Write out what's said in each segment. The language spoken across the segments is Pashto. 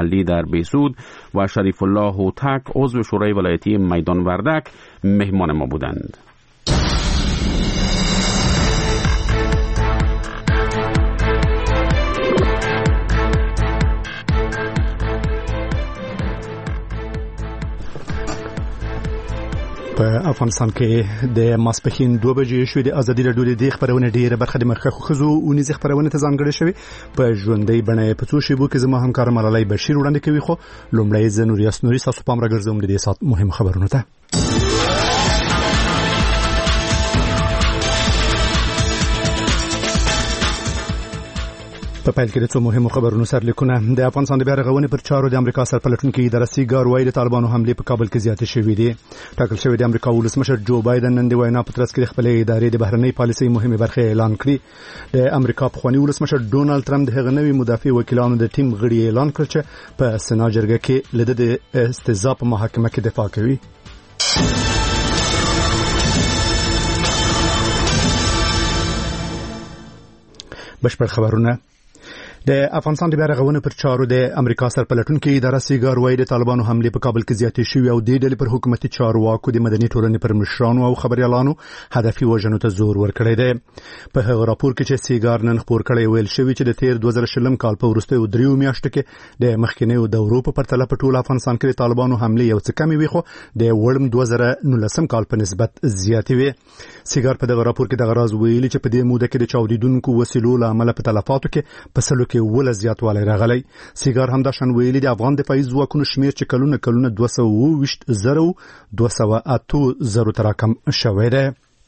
محلی در بیسود و شریف الله هوتک عضو شورای ولایتی میدان وردک مهمان ما بودند. په افغانستان کې د ماسپښین 2 بجې شوې د ازادي راډیو د خبرونه ډیره برخه د مخکښو ښځو اونیزې خبرونه ته ځانګړې شوې په ژوندۍ بڼه په څو شیبو کې زما همکار ملالۍ بشیر وړاندې کوي. خو لومړی زه نور یاسنوري تاسو پام راګرځوم د دې سات مهم خبرونه ته. په پیل کې د څو مهمو خبرونو سرلیکونه. د افغانستان د بیا رغونې پر چارو د امریکا سرپلټونکي اداره سیګار وايي د طالبانو حملې په کابل کې زیاتې شوې دي. ټاکل شوی د امریکا ولسمشر جو بایدن نن د وینا په ترڅ کې خپل ادارې د بهرنۍ پالیسۍ مهمه برخه اعلان کړې. د امریکا پخوانی ولسمشر ډونالد ټرمپ د هغه نوي مدافع وکیلانو د ټیم غړي اعلان کړ چې په سنا جرګه کې لده د استضافه په محکمه کې دفاع کوي. بشپړ خبرونه. د افغانستان د بیا رغونې پر چارو د امریکا سرپلټونکي اداره سیګار وايي د طالبانو حملې په کابل کې زیاتې شوې او د ډلې پر حکومتي چارواکو د مدني ټولنې پر مشرانو او خبريالانو هدفي وژنو ته زور ورکړی دی. په هغه راپور کې چې سیګار نن خپور کړی ویل شوی چې د تیر 2020 کال په وروستیو 3 میاشتو کې د مخکینیو دورو په پرتله په ټول افغانستان کې د طالبانو حملې یو څه کمې وي، خو د وړم 2019 کال په نسبت زیاتې وي. سیګار په دغه راپور کې دغه راز ویلي چې په دې موده کې د چاودیدونکو وسیلو له امله په تلفاتو کې په سلو کې ول زیاتوالی راغلی. سیګار هم دا شان ویلي د افغان دفاعي ځواکونو شمیر چې کلونه 228,208 تر رقم شوی دی.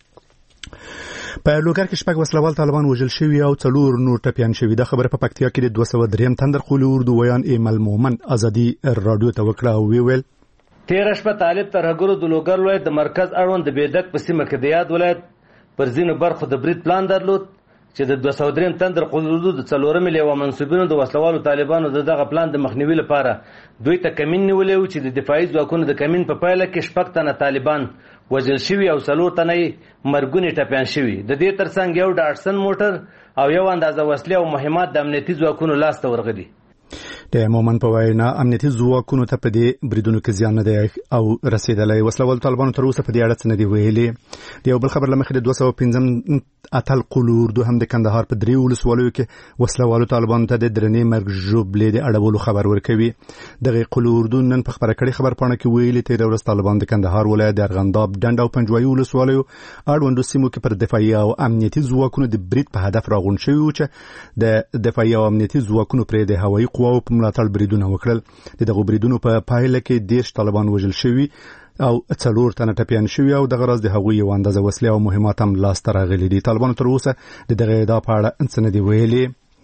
په لوګر کې شپږ وسلوال طالبان وژل شوي او 4 نور ټپيان شوي. دا خبره په پکتیا کې د 203 تندر خولي اردو ویان ایمل مومن ازادي رادیو ته وکړه او ویل تیر شپه طالب ترهګرو د لوګر ولایت د مرکز اړوند د بیدک په سیمه کې د یاد ولایت پر ځینو برخو د برید پلان درلود چې د 203 تندر خولي د 4 ملي و منسوبینو د وسلوالو طالبانو دغه پلان د مخنیوي لپاره دوی ته کمین نیولې و چې د دفاعي ځواکونو د کمین په پایله کې شپږ تنه طالبان وژل شوي او 4 تنه مرګونی ټپيان شوي. د دې ترڅنګ یو ډاټسن موټر او یو اندازه وسلې او مهمات د امنیتي ځواکونو لاس ته ورغلي. د مومن په وینا امنیتي ځواکونو ته په دې بریدونو کې زیان نه دی او رسیدلی. وسلوال طالبانو تر اوسه په دې اړه څه نه دی ویلي. د یو بل خبر لمخې د 215 اتل قلور دو هم د کندهار په 3 ولسوالیو کې وسلوالو طالبانو ته د درنې مرګ ژوبلې د اړولو خبر ورکوي. دغه قلور دو نن په خبره کړي خبر پاڼه کې ویلي تیر ورځ طالبان د کندهار ولایت د ارغنداب ډنډ او پنجوایي ولسوالیو اړوندو سیمو کې پر دفاعي او امنیتي ځواکونو د برید په هدف راغون شوی و چې د دفاعي او امنیتي ځواکونو پر د هوایي قواو په ملاتړ بریدونه وکړل. دغه بریدونو په پایله کې 10 طالبان وژل شوي او 4 تنه ټپيان شوي او دغه راز د هغوی یو اندازه وسلې او مهمات هم لاس ته راغلي دي. طالبانو تر اوسه دغه ادعا په اړه څه نه دی ویلي.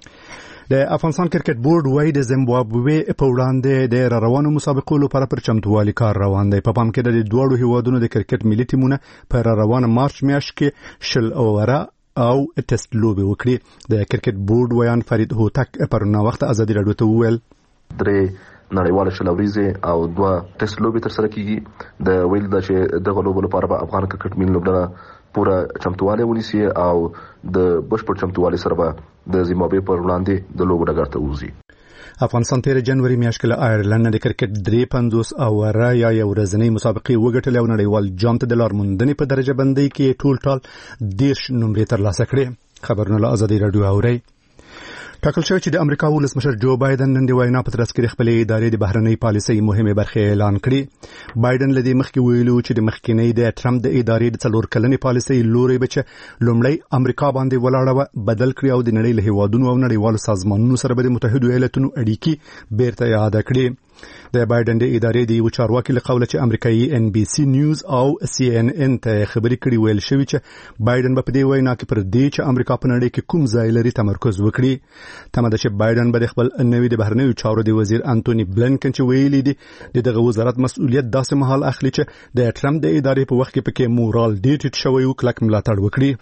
د افغانستان کرکټ بورډ وايي د زیمبابوې په وړاندې د روانو مسابقو لپاره پر چمتووالي کار روان دی. په پام کې د دوه هیوادونو د کرکټ ملي ټیمونه پر روانه مارچ میاشت کې شل اوره او ټیسټ لوبي وکړي. د کرکټ بورډ ویان فرید هوتک پرونه وخت ازادي راډیو ته وویل 3 نړیواله شلوريزه او 2 ټیسټ لوبي تر سره کیږي. د ویل د چې دغه لوبو لپاره به افغان کرکټ ملي لوبډله پوره چمتووالی ونیسي او د بشپړ چمتووالی سره به د زیمبابوې پر وړاندې د لوبو ډګر ته وځي. افغانستان تیر جنوري میاشت کې له آیرلند د کرکټ 350 اوره یا یو ورځنی مسابقې وګټلې او نړیوال جام ته د لار موندنې په درجه بندۍ کې ټول 10 نمرې ترلاسه کړې. خبرونه له ازادي راډیو اوري. ټاکل شوی چې د امریکا ولسمشر جو بایدن نن د وینا په ترڅ کې خپل ادارې د بهرنۍ پالیسۍ مهمه برخه اعلان کړې. بایدن لدی مخکې ویلو چې د مخکینی د ټرمپ د ادارې د 4 کلنې پالیسۍ لوري بچ لومړی امریکا باندې ولاړه بدل کړی او د نړۍ له هیوادونو او نړیوالو سازمانونو سره به د متحده ایالاتونو اړیکې بیرته یاد کړې. د بایدن د ادارې د چارواکي له قوله چې امریکایي NBC نیوز او CNN ته خبري کړي ویل شوی چې بایدن په دې وینا کې پر دې چې امریکا په نړۍ کې کوم ځای لري تمرکز وکړي. تمه ده چې بایدن به خپل نوي د بهرنیو چارو د وزیر انټونی بلنکن چې ویلي دي دغه وزارت مسؤلیت داسې مهال اخلي چې د ټرمپ د ادارې په وخت کې پکې مورال ډیټ شوی او کلک ملاتړ وکړي.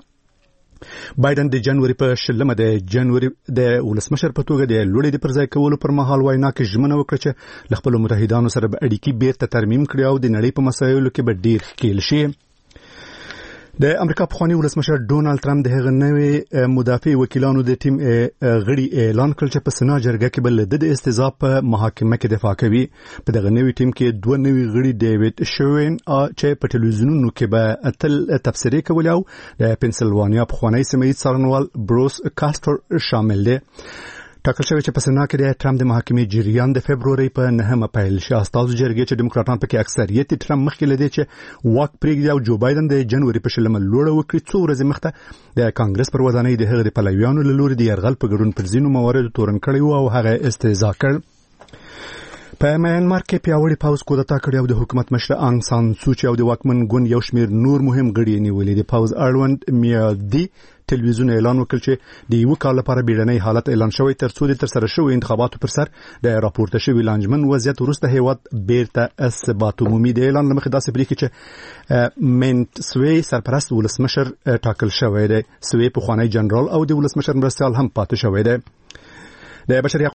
بایدن د جنوري په 10 د جنوري د ولسمشر په توګه د لوړې د پرځای کولو پر مهال وینا کې ژمنه وکړه چې له خپل متحدانو سره به اړیکې بیرته ترمیم کړي او د نړۍ په مسایلو کې به ډیر ښکیل شي. د امریکا پخوانی ولسمشر ډونالد ټرمپ د هغه نوې مدافع وکیلانو د ټیم غړي اعلان کړ چې په سنا جرګه کې بل د استضافه په محاکمه کې دفاع کوي. په دغه نوې ټیم کې دوه نوې غړي ډیوډ شوین چې په ټلویزیونونو کې به اتل تفسیري کول او د پنسلوانیا پخوانی سیمه څارنوال بروس کاستر شامل دي. ټاکل شوی چې په سنا کې د ټرمپ د محاکمې جریان د فبروري په 9 پیل شو. استازو جرګې چې دیموکراتان پکې اکثریت ټرمپ مخکې لدی چې واک پرېږدي او جو بایدن د جنوري په شلمه لوړه وکړي، څو ورځې مخته د کانګرس پر ودانۍ د هغه د پلویانو له لوري د يرغل په ګډون پر ځینو مواردو تورن کړی او هغه استهزاء کړ. په میانمار کې پیاوړی پاوز کودتا کړی او د حکومت مشر انګ سان سوچي او د واکمن ګوند یو شمیر نور مهم غړي نیولې. د پاوز اړوند میادي ټلویزیون اعلان وکړ چې د یو کال لپاره بیړنۍ حالت اعلان شوی تر څو د ترسره شوی انتخاباتو پر سر د راپورته شوی لانجمن وضعیت وروسته هیواد بیرته ثبات عمومي. د اعلان لمخې داسې بریښي چې منت سوی سرپرست ولسمشر ټاکل شوی دی. سوی پخوانی جنرال او د ولسمشر مرستیال هم پاتې شوی دی. د بشري